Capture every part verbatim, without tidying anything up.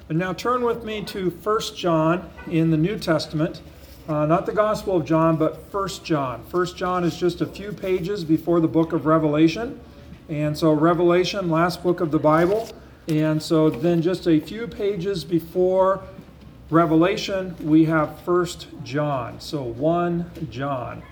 And now turn with me to First John in the New Testament. Uh, not the Gospel of John, but First John. First John is just a few pages before the book of Revelation. And so Revelation, last book of the Bible. And so then just a few pages before Revelation, we have First John. So First John.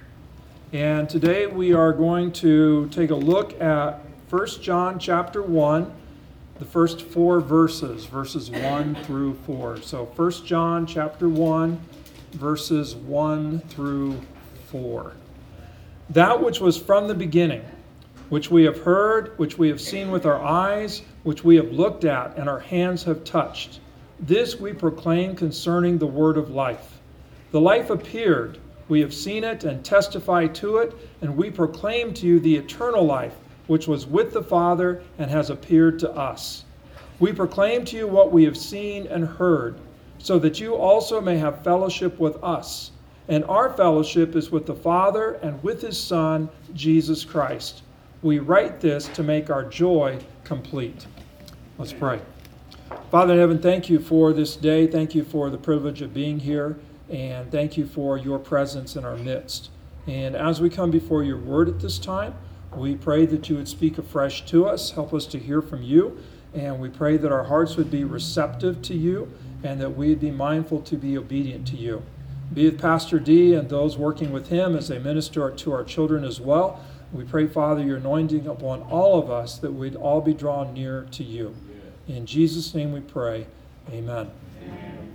And today we are going to take a look at First John chapter one, the first four verses, verses one through four. So First John chapter one, verses one through four. That which was from the beginning, which we have heard, which we have seen with our eyes, which we have looked at, and our hands have touched. This we proclaim concerning the word of life. The life appeared, we have seen it and testify to it, and we proclaim to you the eternal life, which was with the Father and has appeared to us. We proclaim to you what we have seen and heard, so that you also may have fellowship with us. And our fellowship is with the Father and with his Son, Jesus Christ. We write this to make our joy complete. Let's pray. Father in heaven, thank you for this day. Thank you for the privilege of being here. And thank you for your presence in our midst. And as we come before your word at this time, we pray that you would speak afresh to us, help us to hear from you, and we pray that our hearts would be receptive to you and that we would be mindful to be obedient to you. Be with Pastor D and those working with him as they minister to our children as well. We pray, Father, your anointing upon all of us, that we'd all be drawn near to you. In Jesus' name we pray, amen. Amen.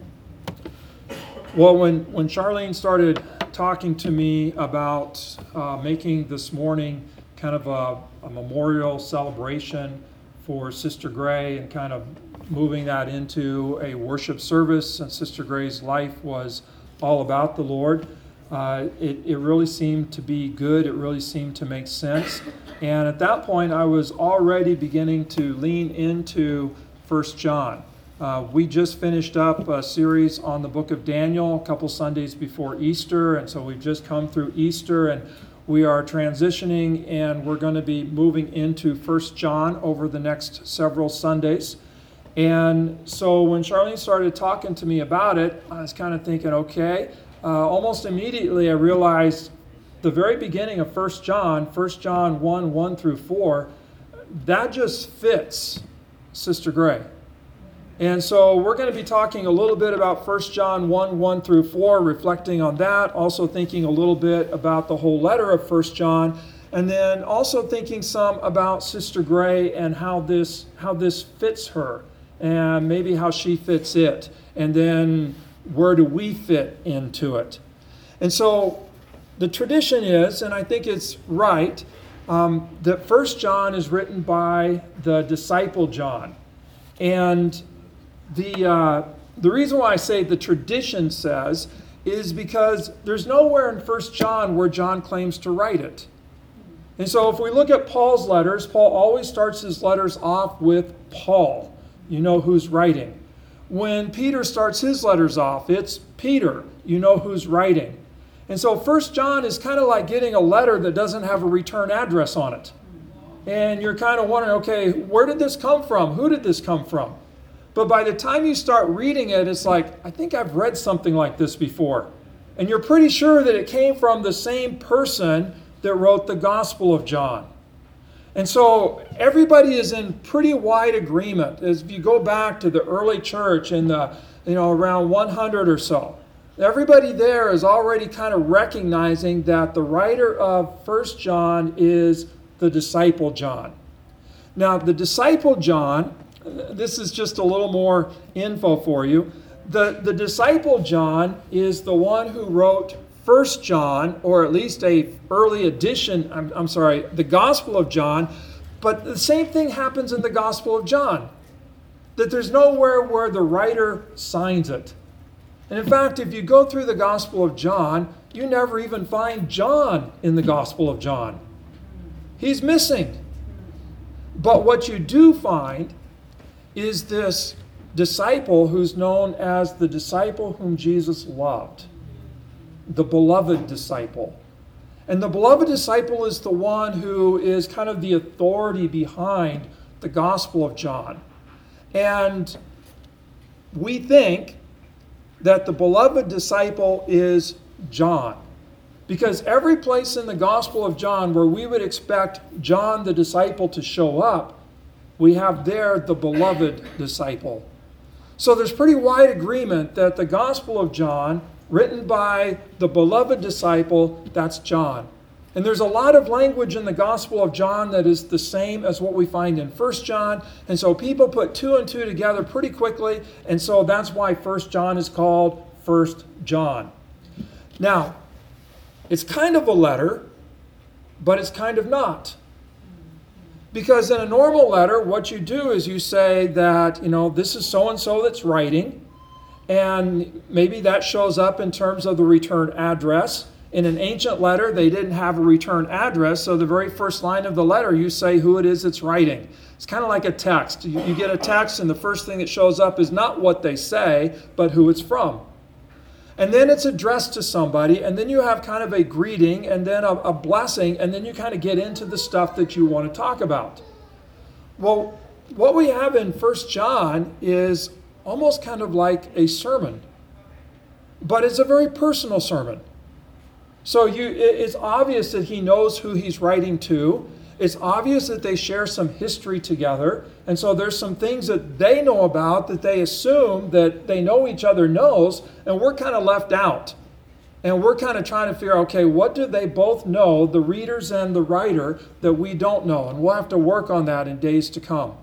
Well, when, when Charlene started talking to me about uh, making this morning kind of a, a memorial celebration for Sister Gray and kind of moving that into a worship service, and Sister Gray's life was all about the Lord, uh, it, it really seemed to be good. It really seemed to make sense. And at that point, I was already beginning to lean into First John. Uh, we just finished up a series on the book of Daniel a couple Sundays before Easter, and so we've just come through Easter, and we are transitioning, and we're going to be moving into First John over the next several Sundays. And so when Charlene started talking to me about it, I was kind of thinking, okay, uh, almost immediately I realized the very beginning of First John, First John one, one through four, that just fits Sister Gray. And so we're going to be talking a little bit about First John one, one through four, reflecting on that, also thinking a little bit about the whole letter of First John, and then also thinking some about Sister Gray and how this how this fits her, and maybe how she fits it, and then where do we fit into it. And so the tradition is, and I think it's right, um, that First John is written by the disciple John. And The uh, the reason why I say the tradition says is because there's nowhere in First John where John claims to write it. And so if we look at Paul's letters, Paul always starts his letters off with Paul. You know who's writing. When Peter starts his letters off, it's Peter. You know who's writing. And so First John is kind of like getting a letter that doesn't have a return address on it. And you're kind of wondering, okay, where did this come from? Who did this come from? But by the time you start reading it, it's like, I think I've read something like this before. And you're pretty sure that it came from the same person that wrote the Gospel of John. And so everybody is in pretty wide agreement. As if you go back to the early church in the, you know, around one hundred or so, everybody there is already kind of recognizing that the writer of First John is the disciple John. Now, the disciple John, this is just a little more info for you. The, the disciple John is the one who wrote First John, or at least a early edition, I'm, I'm sorry, the Gospel of John. But the same thing happens in the Gospel of John, that there's nowhere where the writer signs it. And in fact, if you go through the Gospel of John, you never even find John in the Gospel of John. He's missing. But what you do find is this disciple who's known as the disciple whom Jesus loved, the beloved disciple. And the beloved disciple is the one who is kind of the authority behind the Gospel of John. And we think that the beloved disciple is John. Because every place in the Gospel of John where we would expect John the disciple to show up, we have there the beloved disciple. So there's pretty wide agreement that the Gospel of John, written by the beloved disciple, that's John. And there's a lot of language in the Gospel of John that is the same as what we find in First John. And so people put two and two together pretty quickly. And so that's why First John is called First John. Now, it's kind of a letter, but it's kind of not. Because in a normal letter, what you do is you say that, you know, this is so-and-so that's writing, and maybe that shows up in terms of the return address. In an ancient letter, they didn't have a return address, so the very first line of the letter, you say who it is that's writing. It's kind of like a text. You, you get a text, and the first thing that shows up is not what they say, but who it's from. And then it's addressed to somebody, and then you have kind of a greeting, and then a, a blessing, and then you kind of get into the stuff that you want to talk about. Well, what we have in First John is almost kind of like a sermon, but it's a very personal sermon. So you, it's obvious that he knows who he's writing to. It's obvious that they share some history together. And so there's some things that they know about that they assume that they know each other knows, and we're kind of left out. And we're kind of trying to figure out, okay, what do they both know, the readers and the writer, that we don't know? And we'll have to work on that in days to come.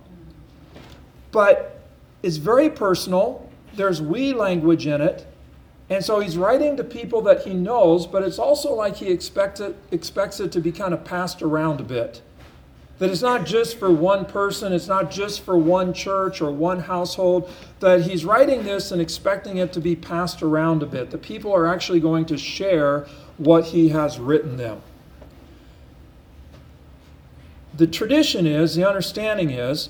But it's very personal. There's we language in it. And so he's writing to people that he knows, but it's also like he expects it, expects it to be kind of passed around a bit. That it's not just for one person, it's not just for one church or one household, that he's writing this and expecting it to be passed around a bit. The people are actually going to share what he has written them. The tradition is, the understanding is,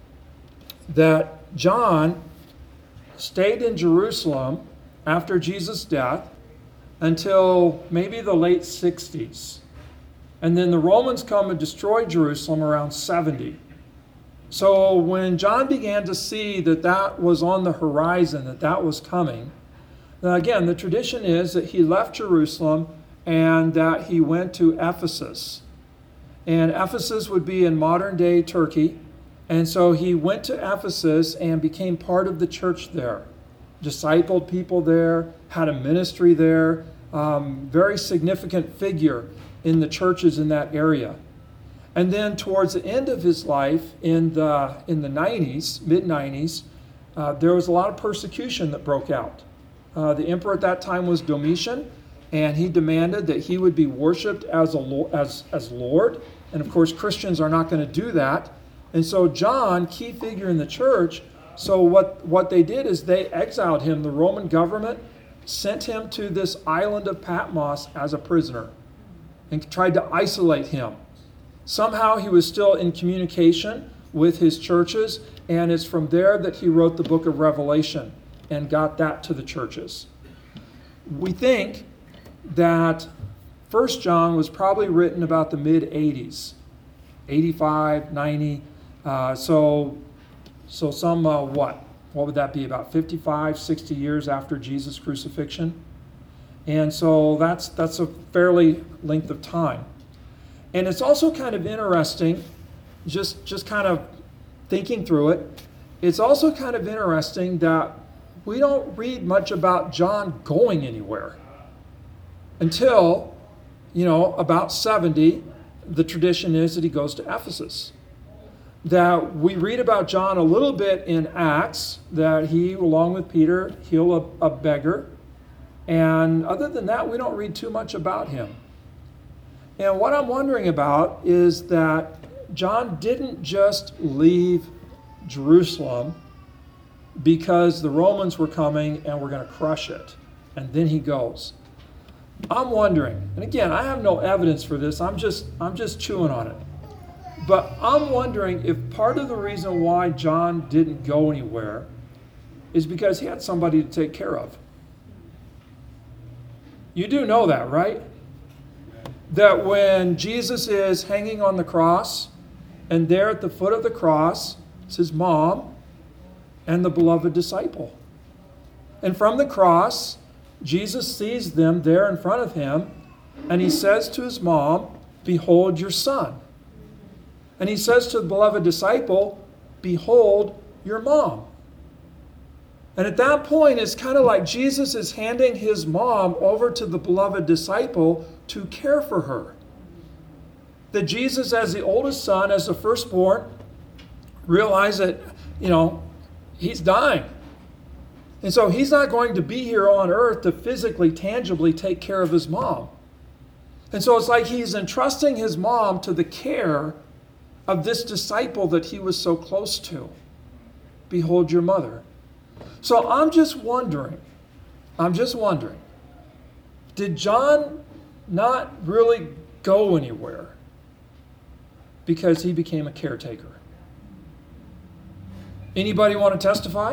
that John stayed in Jerusalem after Jesus' death until maybe the late sixties. And then the Romans come and destroy Jerusalem around seventy. So when John began to see that that was on the horizon, that that was coming, now again, the tradition is that he left Jerusalem and that he went to Ephesus. And Ephesus would be in modern-day Turkey. And so he went to Ephesus and became part of the church there. Discipled people there, had a ministry there, um, very significant figure in the churches in that area. And then towards the end of his life, in the in the nineties, mid nineties, uh, there was a lot of persecution that broke out. Uh, the emperor at that time was Domitian, and he demanded that he would be worshipped as a as as Lord. And of course, Christians are not going to do that. And so John, key figure in the church. So what, what they did is they exiled him. The Roman government sent him to this island of Patmos as a prisoner and tried to isolate him. Somehow he was still in communication with his churches, and it's from there that he wrote the book of Revelation and got that to the churches. We think that First John was probably written about the mid-eighties, eighty-five, ninety. Uh, so... So some, uh, what? What would that be? About fifty-five, sixty years after Jesus' crucifixion? And so that's that's a fairly length of time. And it's also kind of interesting, just, just kind of thinking through it, it's also kind of interesting that we don't read much about John going anywhere until, you know, about seventy. The tradition is that he goes to Ephesus. That we read about John a little bit in Acts, that he, along with Peter, heal a, a beggar. And other than that, we don't read too much about him. And what I'm wondering about is that John didn't just leave Jerusalem because the Romans were coming and were going to crush it. And then he goes. I'm wondering, and again, I have no evidence for this, I'm just, I'm just chewing on it. But I'm wondering if part of the reason why John didn't go anywhere is because he had somebody to take care of. You do know that, right? That when Jesus is hanging on the cross, and there at the foot of the cross is his mom and the beloved disciple. And from the cross, Jesus sees them there in front of him, and he says to his mom, "Behold your son." And he says to the beloved disciple, "Behold your mom." And at that point, it's kind of like Jesus is handing his mom over to the beloved disciple to care for her. That Jesus, as the oldest son, as the firstborn, realized that, you know, he's dying. And so he's not going to be here on earth to physically, tangibly take care of his mom. And so it's like he's entrusting his mom to the care of this disciple that he was so close to. Behold your mother. So I'm just wondering, I'm just wondering, did John not really go anywhere because he became a caretaker? Anybody want to testify?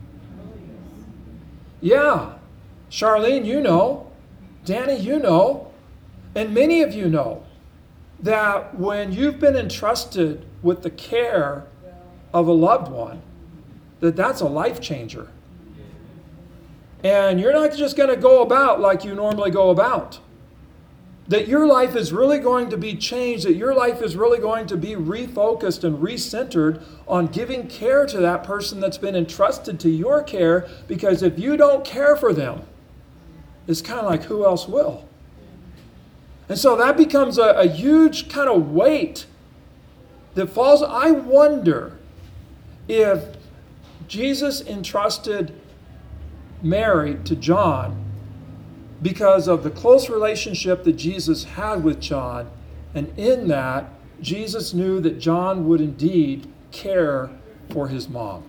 Yeah. Charlene, you know. Danny, you know. And many of you know that when you've been entrusted with the care of a loved one, that that's a life changer. And you're not just going to go about like you normally go about. That your life is really going to be changed, that your life is really going to be refocused and recentered on giving care to that person that's been entrusted to your care, because if you don't care for them, it's kind of like, who else will? And so that becomes a, a huge kind of weight that falls. I wonder if Jesus entrusted Mary to John because of the close relationship that Jesus had with John, and in that, Jesus knew that John would indeed care for his mom.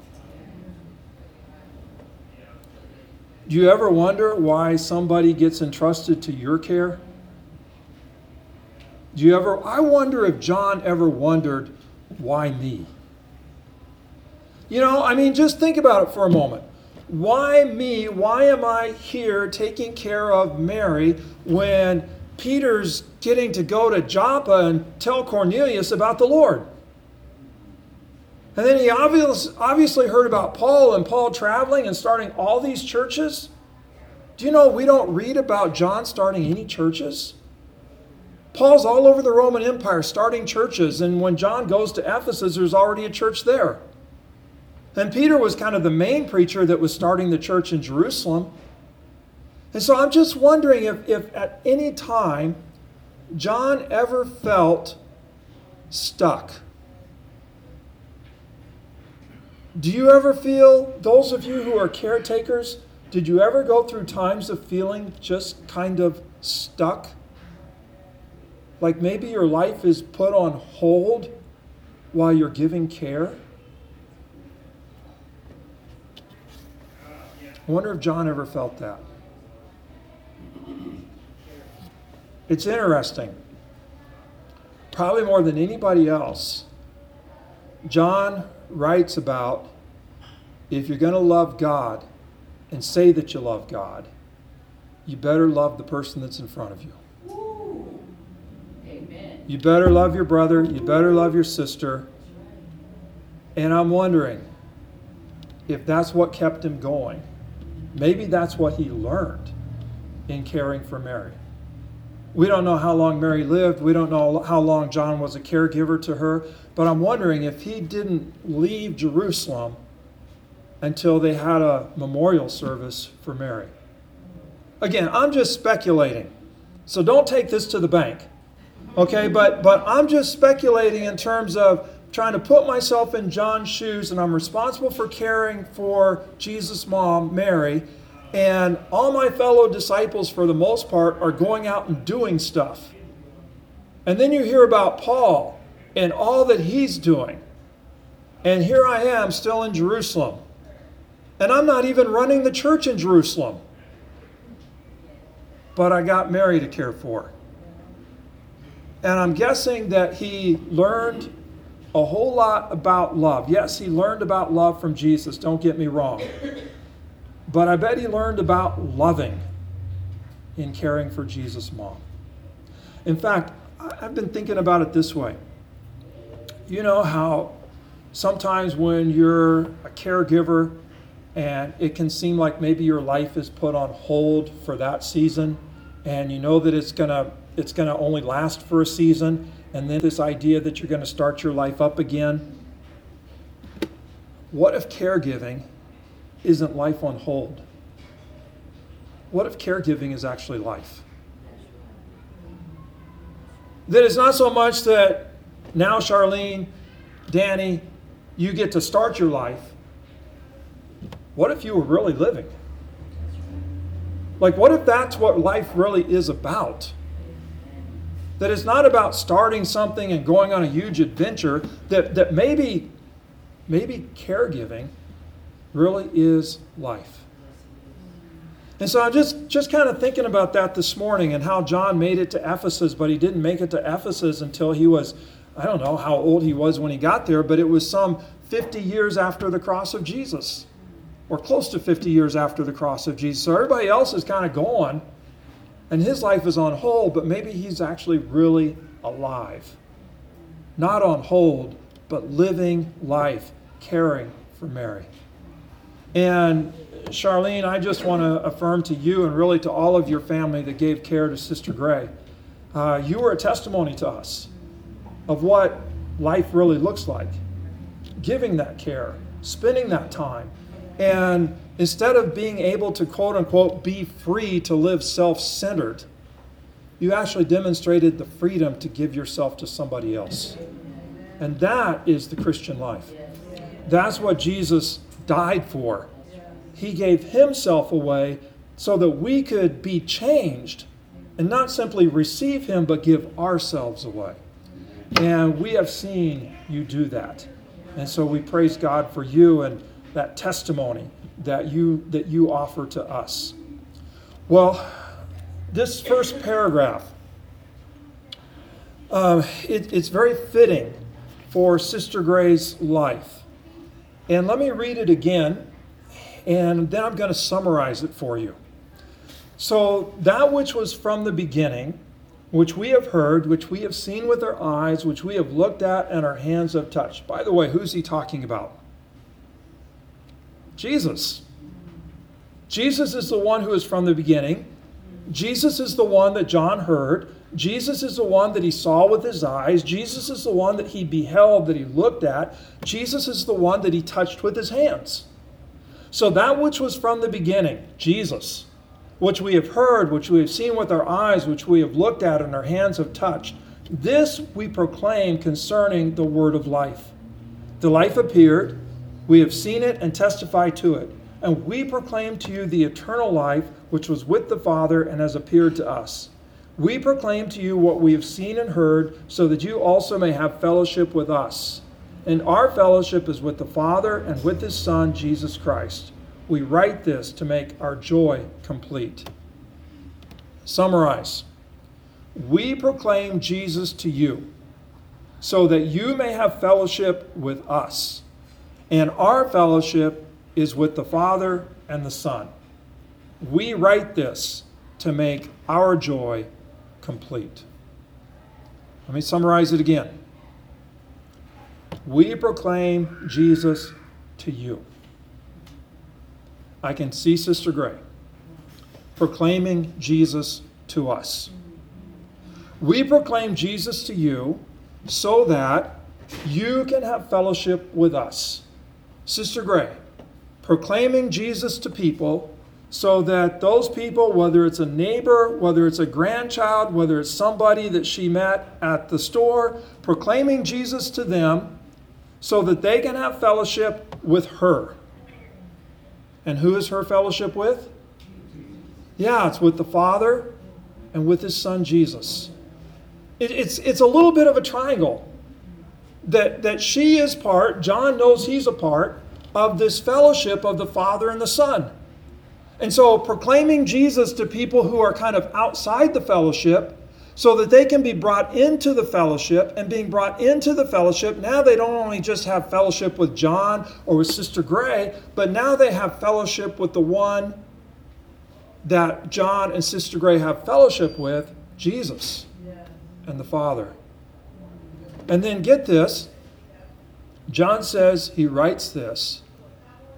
Do you ever wonder why somebody gets entrusted to your care? Do you ever, I wonder if John ever wondered, why me? You know, I mean, just think about it for a moment. Why me? Why am I here taking care of Mary when Peter's getting to go to Joppa and tell Cornelius about the Lord? And then he obviously, obviously heard about Paul and Paul traveling and starting all these churches. Do you know we don't read about John starting any churches? Paul's all over the Roman Empire starting churches, and when John goes to Ephesus, there's already a church there. And Peter was kind of the main preacher that was starting the church in Jerusalem. And so I'm just wondering if, if at any time John ever felt stuck. Do you ever feel, those of you who are caretakers, did you ever go through times of feeling just kind of stuck? Like maybe your life is put on hold while you're giving care? I wonder if John ever felt that. It's interesting. Probably more than anybody else, John writes about if you're going to love God and say that you love God, you better love the person that's in front of you. Ooh. Amen. You better love your brother. You better love your sister. And I'm wondering if that's what kept him going. Maybe that's what he learned in caring for Mary. We don't know how long Mary lived. We don't know how long John was a caregiver to her. But I'm wondering if he didn't leave Jerusalem until they had a memorial service for Mary. Again, I'm just speculating. So don't take this to the bank. Okay, but, but I'm just speculating in terms of trying to put myself in John's shoes, and I'm responsible for caring for Jesus' mom, Mary, and all my fellow disciples, for the most part, are going out and doing stuff. And then you hear about Paul and all that he's doing. And here I am still in Jerusalem. And I'm not even running the church in Jerusalem. But I got Mary to care for. And I'm guessing that he learned a whole lot about love. Yes, he learned about love from Jesus, don't get me wrong. But I bet he learned about loving in caring for Jesus' mom. In fact, I've been thinking about it this way. You know how sometimes when you're a caregiver and it can seem like maybe your life is put on hold for that season, and you know that it's gonna it's gonna only last for a season, and then this idea that you're gonna start your life up again. What if caregiving isn't life on hold? What if caregiving is actually life? That it's not so much that now, Charlene, Danny, you get to start your life. What if you were really living? Like, what if that's what life really is about? That it's not about starting something and going on a huge adventure, that, that maybe, maybe caregiving really is life. And so I'm just, just kind of thinking about that this morning and how John made it to Ephesus, but he didn't make it to Ephesus until he was, I don't know how old he was when he got there, but it was some fifty years after the cross of Jesus, or close to fifty years after the cross of Jesus. So everybody else is kind of going, and his life is on hold, but maybe he's actually really alive. Not on hold, but living life, caring for Mary. And Charlene, I just want to affirm to you and really to all of your family that gave care to Sister Gray, uh, you were a testimony to us of what life really looks like. Giving that care, spending that time. And instead of being able to, quote unquote, be free to live self-centered, you actually demonstrated the freedom to give yourself to somebody else. And that is the Christian life. That's what Jesus died for. He gave himself away so that we could be changed and not simply receive him, but give ourselves away. And we have seen you do that. And so we praise God for you and that testimony that you that you offer to us. Well, this first paragraph, uh, it, it's very fitting for Sister Gray's life. And let me read it again, and then I'm going to summarize it for you. So, that which was from the beginning, which we have heard, which we have seen with our eyes, which we have looked at and our hands have touched. By the way, who's he talking about? Jesus. Jesus is the one who is from the beginning. Jesus is the one that John heard. Jesus is the one that he saw with his eyes. Jesus is the one that he beheld, that he looked at. Jesus is the one that he touched with his hands. So that which was from the beginning, Jesus, which we have heard, which we have seen with our eyes, which we have looked at and our hands have touched, this we proclaim concerning the word of life. The life appeared, we have seen it and testify to it, and we proclaim to you the eternal life which was with the Father and has appeared to us. We proclaim to you what we have seen and heard, so that you also may have fellowship with us. And our fellowship is with the Father and with his Son, Jesus Christ. We write this to make our joy complete. Summarize. We proclaim Jesus to you, so that you may have fellowship with us. And our fellowship is with the Father and the Son. We write this to make our joy complete. Let me summarize it again. We proclaim Jesus to you. I can see Sister Gray proclaiming Jesus to us. We proclaim Jesus to you so that you can have fellowship with us. Sister Gray, proclaiming Jesus to people so that those people, whether it's a neighbor, whether it's a grandchild, whether it's somebody that she met at the store, proclaiming Jesus to them so that they can have fellowship with her. And who is her fellowship with? Yeah, it's with the Father and with his Son Jesus. It, it's, it's a little bit of a triangle. That, that she is part, John knows he's a part, of this fellowship of the Father and the Son. And so proclaiming Jesus to people who are kind of outside the fellowship so that they can be brought into the fellowship, and being brought into the fellowship, now they don't only just have fellowship with John or with Sister Gray, but now they have fellowship with the one that John and Sister Gray have fellowship with, Jesus and the Father. And then get this, John says he writes this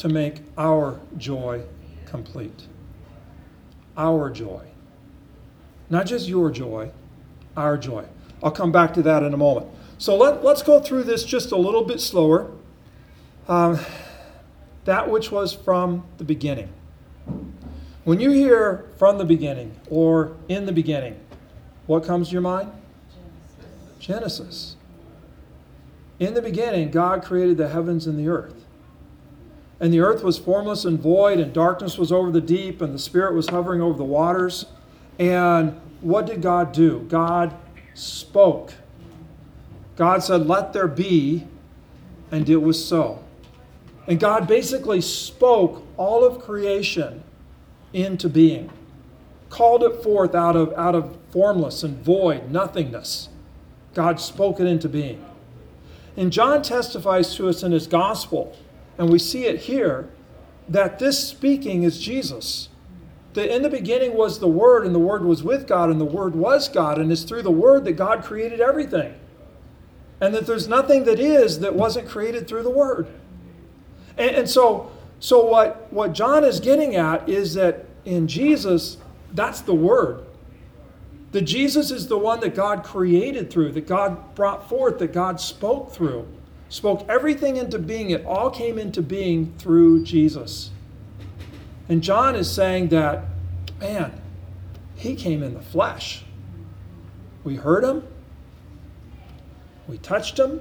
to make our joy complete. Our joy. Not just your joy, our joy. I'll come back to that in a moment. So let, let's go through this just a little bit slower. Um, that which was from the beginning. When you hear from the beginning or in the beginning, what comes to your mind? Genesis. Genesis. In the beginning, God created the heavens and the earth. And the earth was formless and void, and darkness was over the deep, and the Spirit was hovering over the waters. And what did God do? God spoke. God said, "Let there be," and it was so. And God basically spoke all of creation into being, called it forth out of, out of formless and void, nothingness. God spoke it into being. And John testifies to us in his gospel, and we see it here, that this speaking is Jesus. That in the beginning was the Word, and the Word was with God, and the Word was God, and it's through the Word that God created everything. And that there's nothing that is that wasn't created through the Word. And, and so, so what, what John is getting at is that in Jesus, that's the Word. That Jesus is the one that God created through, that God brought forth, that God spoke through. Spoke everything into being. It all came into being through Jesus. And John is saying that, man, he came in the flesh. We heard him. We touched him.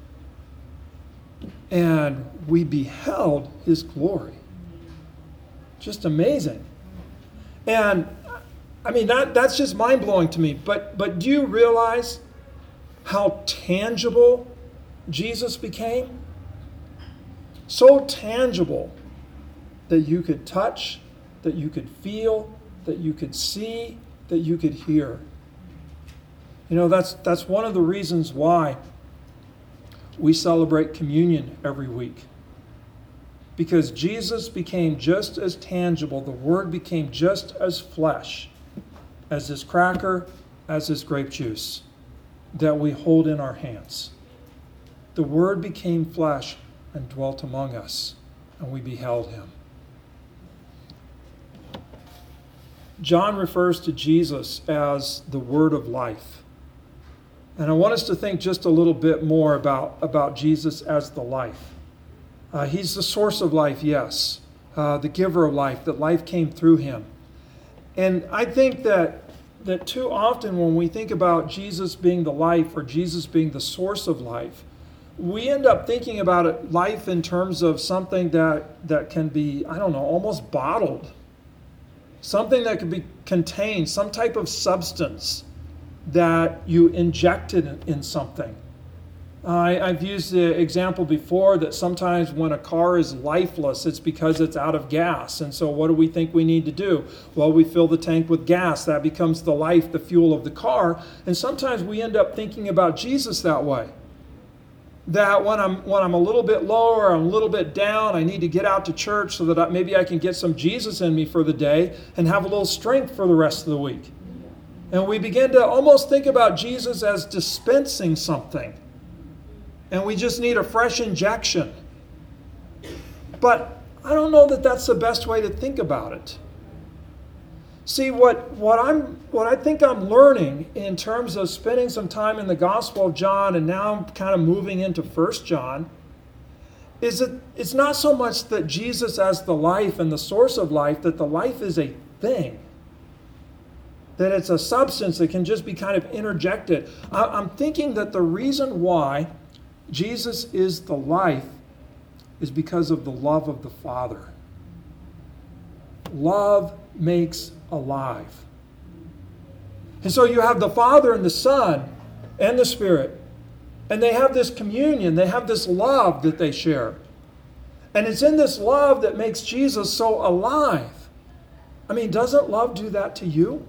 And we beheld his glory. Just amazing. And I mean, that, that's just mind-blowing to me. But, but do you realize how tangible Jesus became? So tangible that you could touch, that you could feel, that you could see, that you could hear. You know, that's, that's one of the reasons why we celebrate communion every week. Because Jesus became just as tangible, the Word became just as flesh as this cracker, as this grape juice that we hold in our hands. The Word became flesh and dwelt among us, and we beheld him. John refers to Jesus as the Word of life. And I want us to think just a little bit more about, about Jesus as the life. Uh, he's the source of life, yes. Uh, the giver of life, that life came through him. And I think that, that too often when we think about Jesus being the life or Jesus being the source of life, we end up thinking about it, life in terms of something that, that can be, I don't know, almost bottled. Something that could be contained, some type of substance that you injected in, in something. I, I've used the example before that sometimes when a car is lifeless, it's because it's out of gas. And so what do we think we need to do? Well, we fill the tank with gas. That becomes the life, the fuel of the car. And sometimes we end up thinking about Jesus that way. That when I'm when I'm a little bit lower, I'm a little bit down, I need to get out to church so that I, maybe I can get some Jesus in me for the day and have a little strength for the rest of the week. And we begin to almost think about Jesus as dispensing something. And we just need a fresh injection. But I don't know that that's the best way to think about it. See, what, what, I'm, what I think I'm learning in terms of spending some time in the Gospel of John, and now I'm kind of moving into First John, is that it's not so much that Jesus as the life and the source of life, that the life is a thing. That it's a substance that can just be kind of interjected. I'm thinking that the reason why Jesus is the life is because of the love of the Father. Love makes alive. And so you have the Father and the Son and the Spirit. And they have this communion. They have this love that they share. And it's in this love that makes Jesus so alive. I mean, doesn't love do that to you?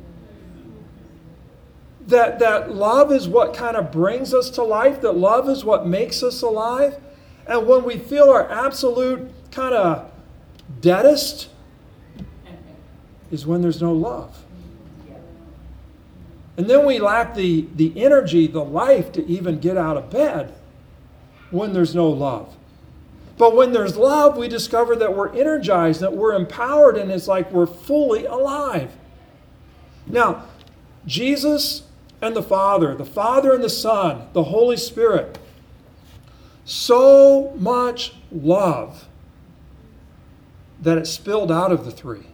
That, that love is what kind of brings us to life. That love is what makes us alive. And when we feel our absolute kind of deadest is when there's no love. And then we lack the, the energy, the life to even get out of bed when there's no love. But when there's love, we discover that we're energized, that we're empowered, and it's like we're fully alive. Now, Jesus and the Father, the Father and the Son, the Holy Spirit, so much love that it spilled out of the three.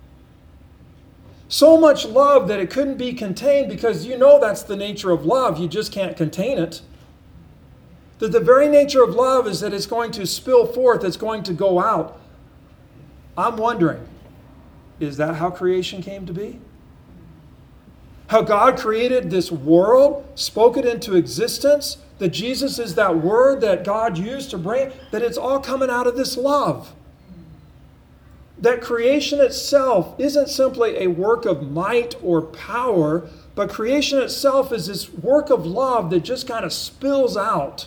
So much love that it couldn't be contained, because you know that's the nature of love. You just can't contain it. That the very nature of love is that it's going to spill forth, it's going to go out. I'm wondering, is that how creation came to be? How God created this world, spoke it into existence, that Jesus is that word that God used to bring, that it's all coming out of this love. That creation itself isn't simply a work of might or power, but creation itself is this work of love that just kind of spills out.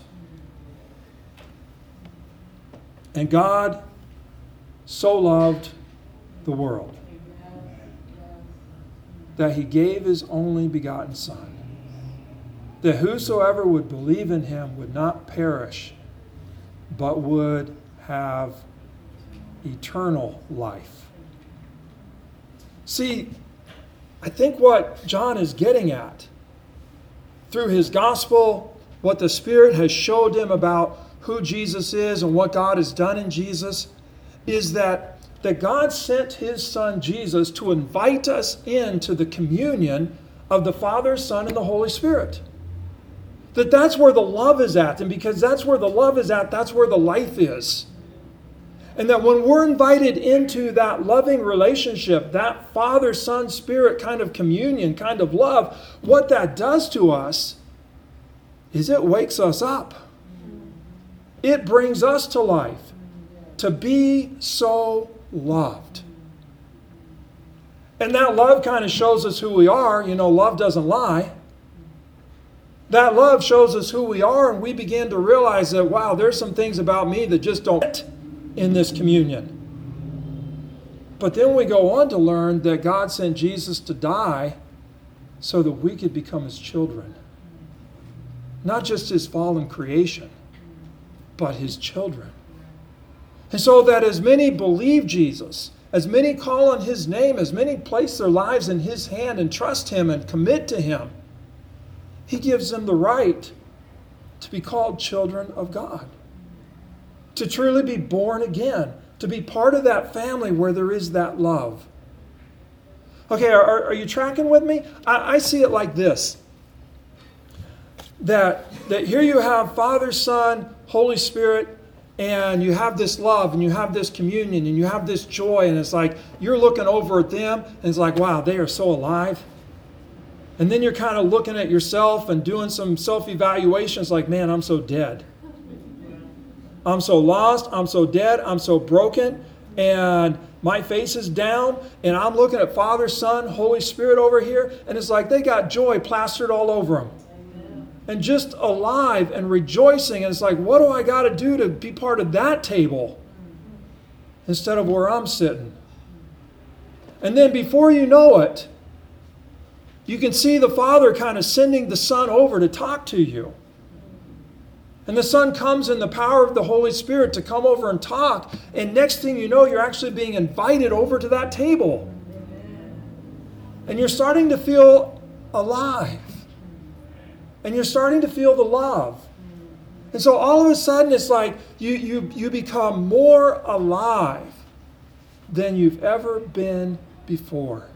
And God so loved the world that he gave his only begotten Son, that whosoever would believe in him would not perish, but would have eternal life. See, I think what John is getting at through his gospel, what the Spirit has showed him about who Jesus is and what God has done in Jesus, is that, that God sent his Son Jesus to invite us into the communion of the Father, Son, and the Holy Spirit. That that's where the love is at. And because that's where the love is at, that's where the life is. And that when we're invited into that loving relationship, that Father, Son, Spirit kind of communion, kind of love, what that does to us is it wakes us up. It brings us to life, to be so loved. And that love kind of shows us who we are. You know, love doesn't lie. That love shows us who we are, and we begin to realize that, wow, there's some things about me that just don't fit in this communion. But then we go on to learn that God sent Jesus to die so that we could become his children. Not just his fallen creation, but his children. And so that as many believe Jesus, as many call on his name, as many place their lives in his hand and trust him and commit to him, he gives them the right to be called children of God. To truly be born again, to be part of that family where there is that love. Okay, are, are you tracking with me? I, I see it like this. That, that here you have Father, Son, Holy Spirit, and you have this love, and you have this communion, and you have this joy, and it's like you're looking over at them, and it's like, wow, they are so alive. And then you're kind of looking at yourself and doing some self-evaluations like, man, I'm so dead. I'm so lost, I'm so dead, I'm so broken, and my face is down, and I'm looking at Father, Son, Holy Spirit over here, and it's like they got joy plastered all over them. Amen. And just alive and rejoicing, and it's like, what do I got to do to be part of that table instead of where I'm sitting? And then before you know it, you can see the Father kind of sending the Son over to talk to you. And the Son comes in the power of the Holy Spirit to come over and talk. And next thing you know, you're actually being invited over to that table. And you're starting to feel alive. And you're starting to feel the love. And so all of a sudden, it's like you, you, you become more alive than you've ever been before.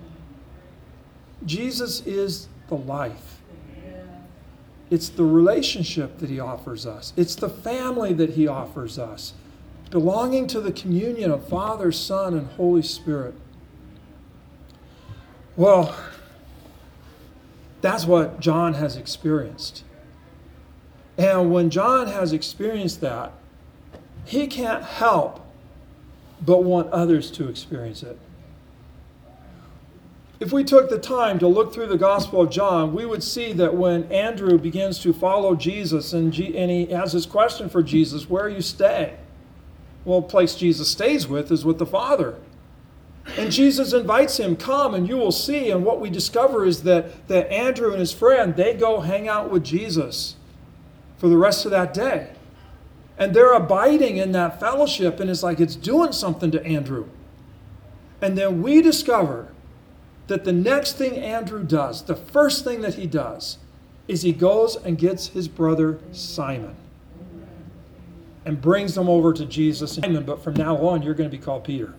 Jesus is the life. It's the relationship that he offers us. It's the family that he offers us. Belonging to the communion of Father, Son, and Holy Spirit. Well, that's what John has experienced. And when John has experienced that, he can't help but want others to experience it. If we took the time to look through the Gospel of John, we would see that when Andrew begins to follow Jesus and, G- and he has his question for Jesus, where you stay? Well, the place Jesus stays with is with the Father. And Jesus invites him, come and you will see. And what we discover is that, that Andrew and his friend, they go hang out with Jesus for the rest of that day. And they're abiding in that fellowship, and it's like it's doing something to Andrew. And then we discover that the next thing Andrew does, the first thing that he does, is he goes and gets his brother Simon and brings him over to Jesus. Simon, but from now on, you're going to be called Peter.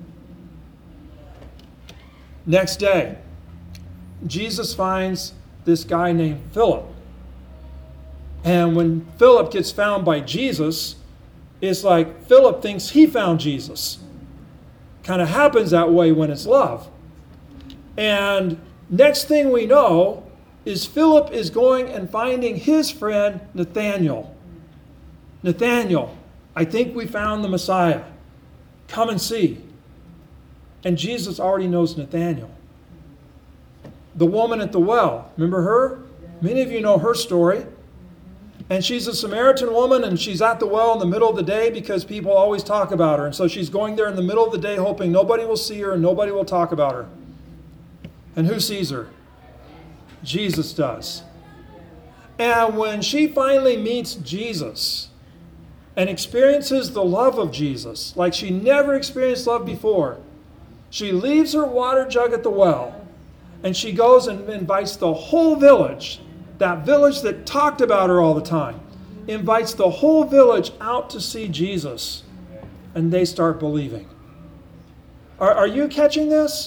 Next day, Jesus finds this guy named Philip. And when Philip gets found by Jesus, it's like Philip thinks he found Jesus. Kind of happens that way when it's love. And next thing we know is Philip is going and finding his friend Nathanael. Nathanael, I think we found the Messiah. Come and see. And Jesus already knows Nathanael. The woman at the well, remember her? Many of you know her story. And she's a Samaritan woman, and she's at the well in the middle of the day because people always talk about her. And so she's going there in the middle of the day hoping nobody will see her and nobody will talk about her. And who sees her? Jesus does. And when she finally meets Jesus and experiences the love of Jesus, like she never experienced love before, she leaves her water jug at the well, and she goes and invites the whole village, that village that talked about her all the time, invites the whole village out to see Jesus, and they start believing. Are, are you catching this?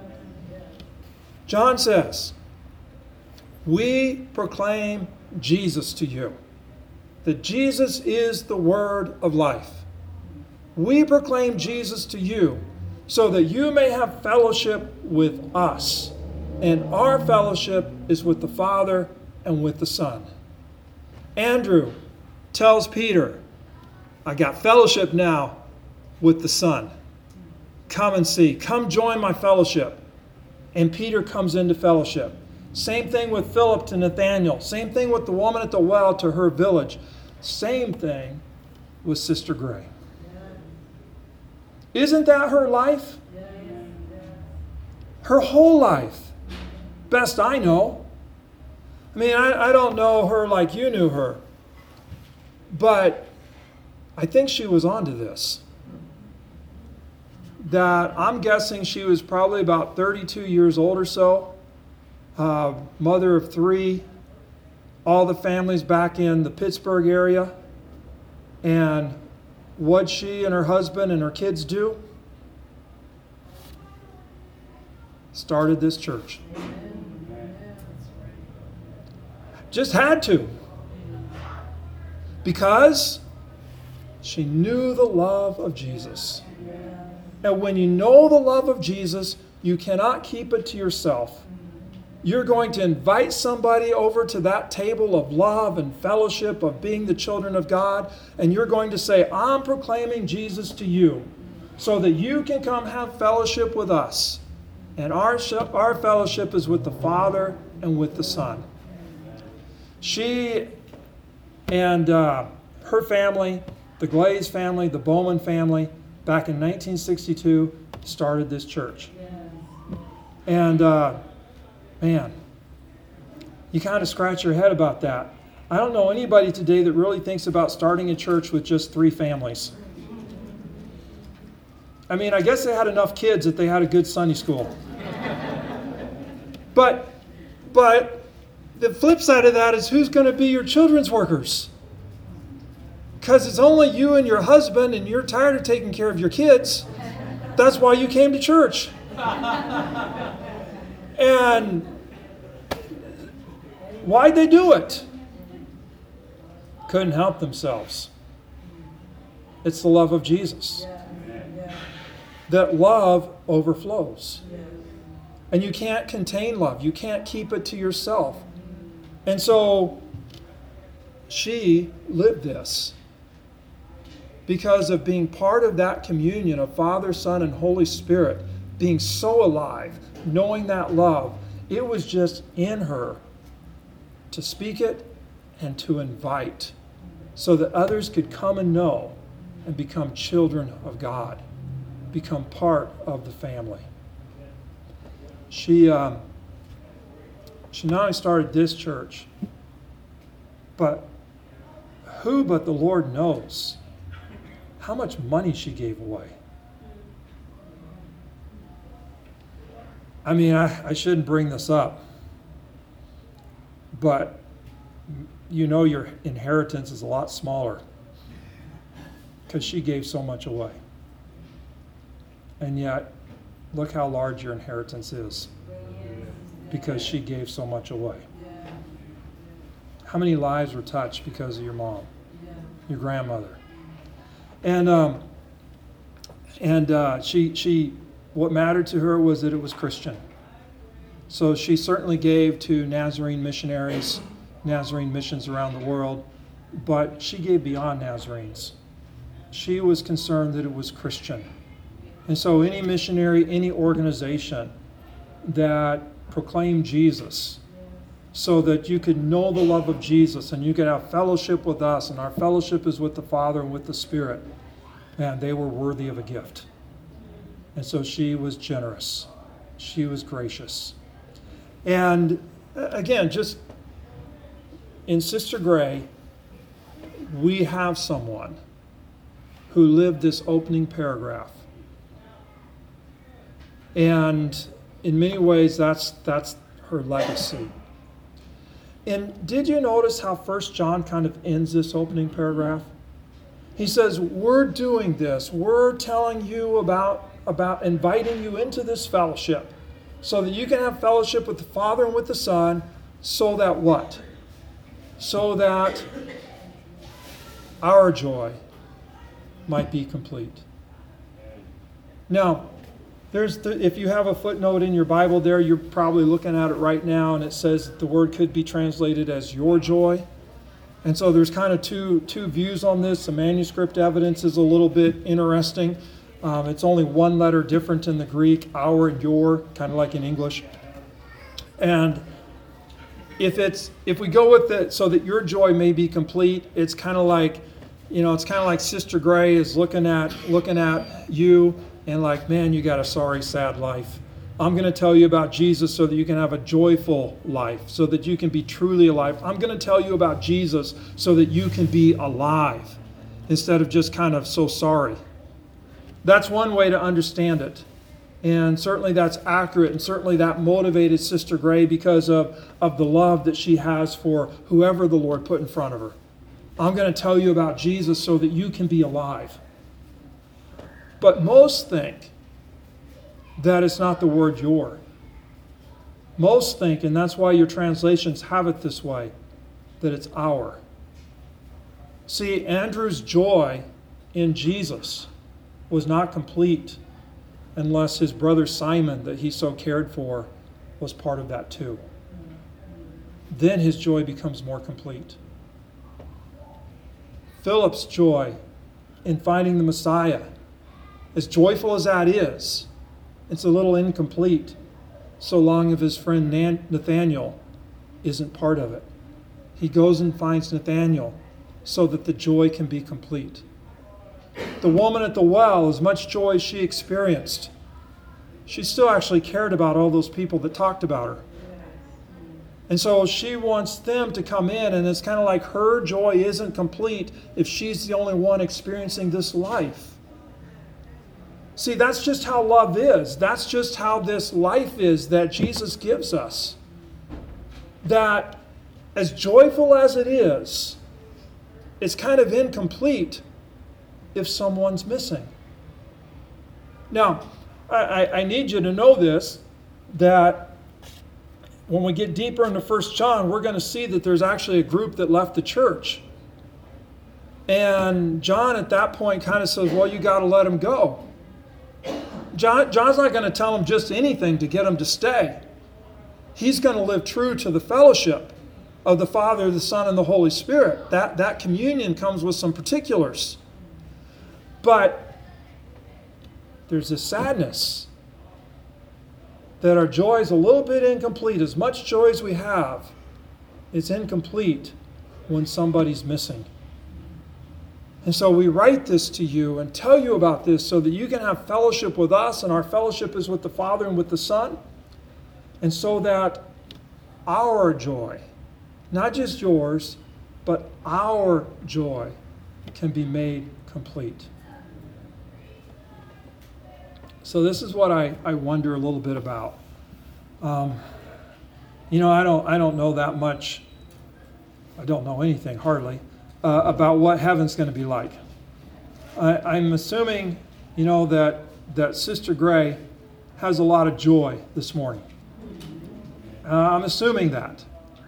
John says, we proclaim Jesus to you, that Jesus is the word of life. We proclaim Jesus to you so that you may have fellowship with us. And our fellowship is with the Father and with the Son. Andrew tells Peter, I got fellowship now with the Son. Come and see. Come join my fellowship. And Peter comes into fellowship. Same thing with Philip to Nathanael. Same thing with the woman at the well to her village. Same thing with Sister Gray. Isn't that her life? Her whole life. Best I know. I mean, I, I don't know her like you knew her. But I think she was onto this. That I'm guessing she was probably about thirty-two years old or so. Uh, mother of three. All the families back in the Pittsburgh area. And what she and her husband and her kids do? Started this church. Just had to. Because she knew the love of Jesus. And when you know the love of Jesus, you cannot keep it to yourself. You're going to invite somebody over to that table of love and fellowship of being the children of God, and you're going to say, I'm proclaiming Jesus to you so that you can come have fellowship with us. And our, our fellowship is with the Father and with the Son. She and uh, her family, the Glaze family, the Bowman family, back in nineteen sixty-two, started this church. And uh, man, you kind of scratch your head about that. I don't know anybody today that really thinks about starting a church with just three families. I mean, I guess they had enough kids that they had a good Sunday school. But, but the flip side of that is who's going to be your children's workers? Because it's only you and your husband, and you're tired of taking care of your kids. That's why you came to church. And why'd they do it? Couldn't help themselves. It's the love of Jesus. That love overflows. And you can't contain love. You can't keep it to yourself. And so she lived this because of being part of that communion of Father, Son, and Holy Spirit, being so alive, knowing that love. It was just in her to speak it and to invite so that others could come and know and become children of God, become part of the family. She, um, she not only started this church, but who but the Lord knows how much money she gave away. I mean, I, I shouldn't bring this up, but you know your inheritance is a lot smaller because she gave so much away. And yet, look how large your inheritance is because she gave so much away. How many lives were touched because of your mom, your grandmother? And um, and uh, she she what mattered to her was that it was Christian. So she certainly gave to Nazarene missionaries, Nazarene missions around the world, but she gave beyond Nazarenes. She was concerned that it was Christian. And so any missionary, any organization that proclaimed Jesus so that you could know the love of Jesus and you could have fellowship with us, and our fellowship is with the Father and with the Spirit, and they were worthy of a gift. And so she was generous. She was gracious. And again, just in Sister Gray, we have someone who lived this opening paragraph. And in many ways, that's that's her legacy. And did you notice how First John kind of ends this opening paragraph? He says, we're doing this. We're telling you about, about inviting you into this fellowship so that you can have fellowship with the Father and with the Son, so that what? So that our joy might be complete. Now, There's the, if you have a footnote in your Bible there, you're probably looking at it right now, and it says that the word could be translated as your joy. And so there's kind of two, two views on this. The manuscript evidence is a little bit interesting. Um, it's only one letter different in the Greek, our and your, kind of like in English. And if it's if we go with it so that your joy may be complete, it's kind of like, you know, it's kind of like Sister Gray is looking at looking at you and like, man, you got a sorry, sad life. I'm going to tell you about Jesus so that you can have a joyful life, so that you can be truly alive. I'm going to tell you about Jesus so that you can be alive instead of just kind of so sorry. That's one way to understand it. And certainly that's accurate, and certainly that motivated Sister Gray because of, of the love that she has for whoever the Lord put in front of her. I'm going to tell you about Jesus so that you can be alive. But most think that it's not the word your. Most think, and that's why your translations have it this way, that it's our. See, Andrew's joy in Jesus was not complete unless his brother Simon, that he so cared for, was part of that too. Then his joy becomes more complete. Philip's joy in finding the Messiah, as joyful as that is, it's a little incomplete so long as his friend Nathaniel isn't part of it. He goes and finds Nathaniel so that the joy can be complete. The woman at the well, as much joy as she experienced, she still actually cared about all those people that talked about her. And so she wants them to come in, and it's kind of like her joy isn't complete if she's the only one experiencing this life. See, that's just how love is. That's just how this life is that Jesus gives us. That as joyful as it is, it's kind of incomplete if someone's missing. Now, I, I need you to know this, that when we get deeper into First John, we're going to see that there's actually a group that left the church. And John at that point kind of says, well, you got to let them go. John, John's not going to tell them just anything to get them to stay. He's going to live true to the fellowship of the Father, the Son, and the Holy Spirit. That, that communion comes with some particulars. But there's this sadness that our joy is a little bit incomplete. As much joy as we have, it's incomplete when somebody's missing. And so we write this to you and tell you about this so that you can have fellowship with us, and our fellowship is with the Father and with the Son, and so that our joy, not just yours, but our joy can be made complete. So this is what I, I wonder a little bit about. Um, you know, I don't I don't know that much. I don't know anything hardly uh, about what heaven's going to be like. I, I'm assuming, you know, that that Sister Gray has a lot of joy this morning. Uh, I'm assuming that.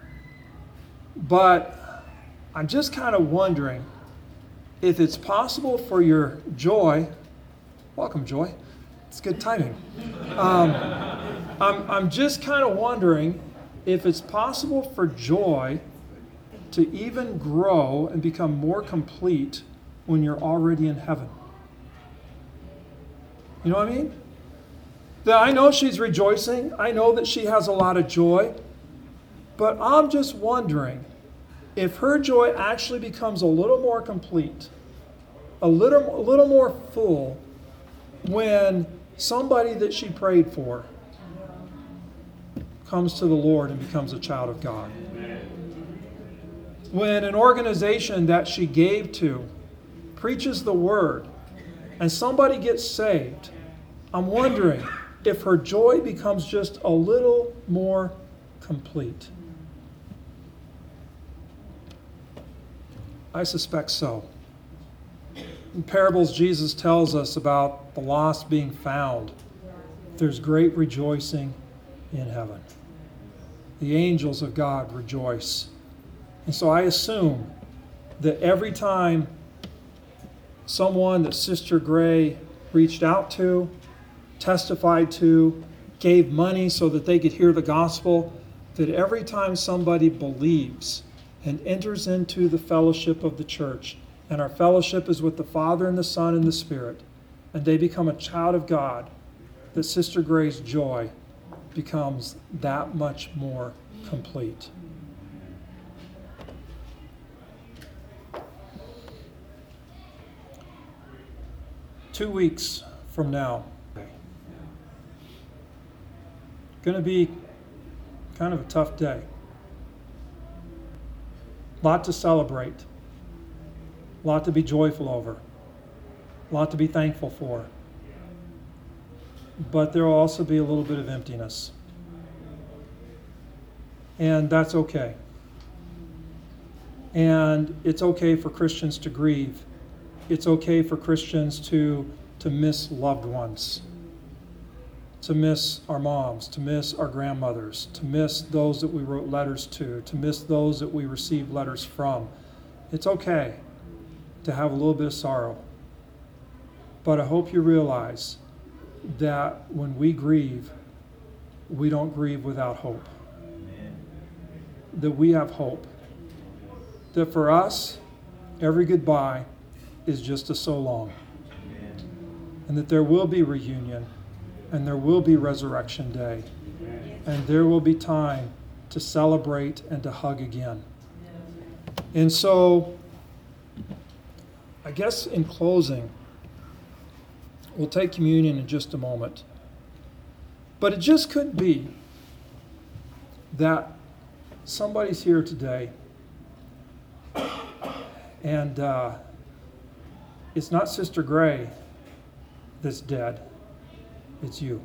But I'm just kind of wondering if it's possible for your joy, welcome Joy, it's good timing. Um, I'm, I'm just kind of wondering if it's possible for joy to even grow and become more complete when you're already in heaven. You know what I mean? That I know she's rejoicing. I know that she has a lot of joy. But I'm just wondering if her joy actually becomes a little more complete, a little, a little more full when somebody that she prayed for comes to the Lord and becomes a child of God. When an organization that she gave to preaches the word and somebody gets saved, I'm wondering if her joy becomes just a little more complete. I suspect so. In parables, Jesus tells us about the lost being found. There's great rejoicing in heaven. The angels of God rejoice. And so I assume that every time someone that Sister Gray reached out to, testified to, gave money so that they could hear the gospel, that every time somebody believes and enters into the fellowship of the church, and our fellowship is with the Father and the Son and the Spirit, and they become a child of God, that Sister Gray's joy becomes that much more complete. Two weeks from now, going to be kind of a tough day. A lot to celebrate. A lot to be joyful over. A lot to be thankful for. But there will also be a little bit of emptiness. And that's okay. And it's okay for Christians to grieve. It's okay for Christians to, to miss loved ones, to miss our moms, to miss our grandmothers, to miss those that we wrote letters to, to miss those that we received letters from. It's okay to have a little bit of sorrow. But I hope you realize that when we grieve, we don't grieve without hope. That we have hope. That for us, every goodbye is just a so long. And that there will be reunion, and there will be resurrection day, and there will be time to celebrate and to hug again. And so, I guess in closing, we'll take communion in just a moment. But it just could be that somebody's here today, and uh, it's not Sister Gray that's dead, it's you.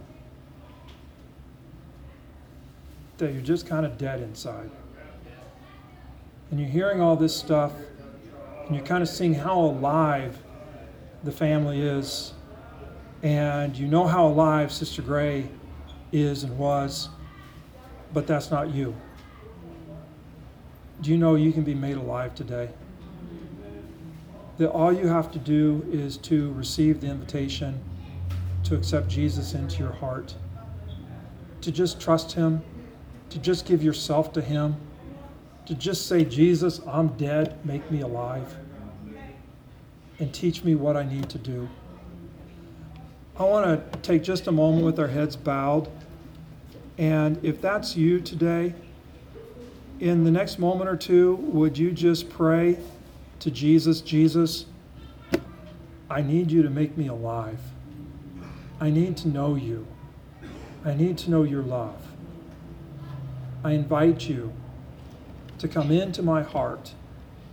That you're just kind of dead inside. And you're hearing all this stuff, and you're kind of seeing how alive the family is, and you know how alive Sister Gray is and was, but that's not you. Do you know you can be made alive today? That all you have to do is to receive the invitation to accept Jesus into your heart, to just trust Him, to just give yourself to Him, to just say, Jesus, I'm dead, make me alive, and teach me what I need to do. I want to take just a moment with our heads bowed, and if that's you today, in the next moment or two, would you just pray to Jesus, Jesus, I need you to make me alive. I need to know you. I need to know your love. I invite you to come into my heart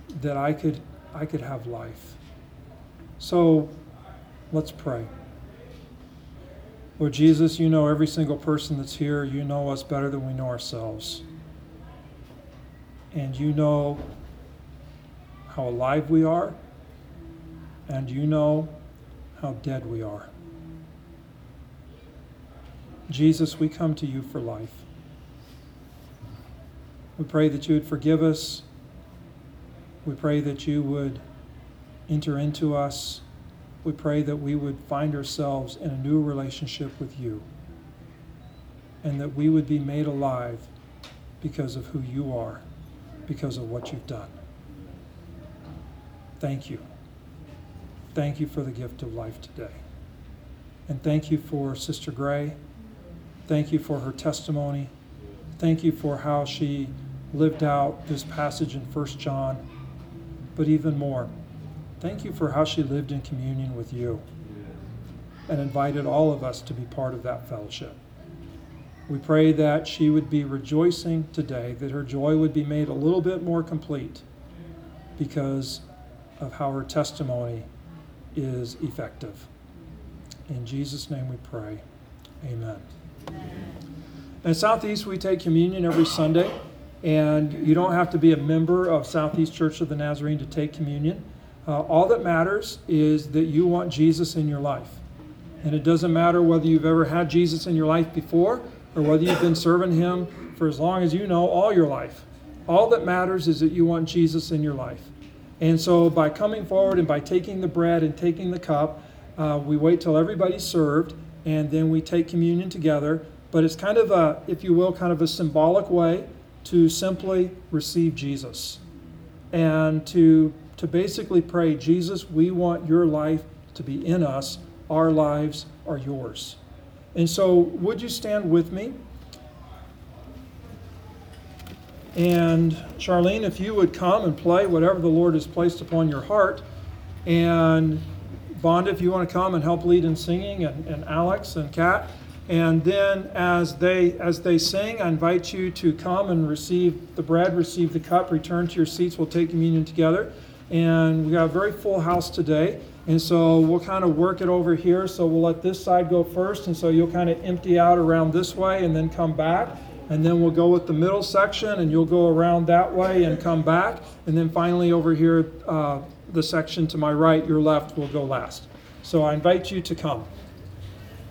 that I could I could have life. So let's pray. Lord Jesus, you know every single person that's here. You know us better than we know ourselves. And you know how alive we are, and you know how dead we are. Jesus, we come to you for life. We pray that you would forgive us. We pray that you would enter into us. We pray that we would find ourselves in a new relationship with you, and that we would be made alive because of who you are, because of what you've done. Thank you. Thank you for the gift of life today. And thank you for Sister Gray. Thank you for her testimony. Thank you for how she lived out this passage in First John. But even more, thank you for how she lived in communion with you and invited all of us to be part of that fellowship. We pray that she would be rejoicing today, that her joy would be made a little bit more complete because of how her testimony is effective. In Jesus' name we pray. Amen. At Southeast, we take communion every Sunday, and you don't have to be a member of Southeast Church of the Nazarene to take communion. Uh, all that matters is that you want Jesus in your life. And it doesn't matter whether you've ever had Jesus in your life before or whether you've been serving him for as long as you know, all your life. All that matters is that you want Jesus in your life. And so by coming forward and by taking the bread and taking the cup, uh, we wait till everybody's served, and then we take communion together. But it's kind of a, if you will, kind of a symbolic way to simply receive Jesus and to, to basically pray, Jesus, we want your life to be in us. Our lives are yours. And so would you stand with me? And Charlene, if you would come and play whatever the Lord has placed upon your heart. And Vonda, if you want to come and help lead in singing, and, and Alex and Kat. And then as they as they sing, I invite you to come and receive the bread, receive the cup, return to your seats. We'll take communion together. And we got a very full house today. And so we'll kind of work it over here. So we'll let this side go first. And so you'll kind of empty out around this way and then come back. And then we'll go with the middle section, and you'll go around that way and come back. And then finally over here, uh, the section to my right, your left, will go last. So I invite you to come.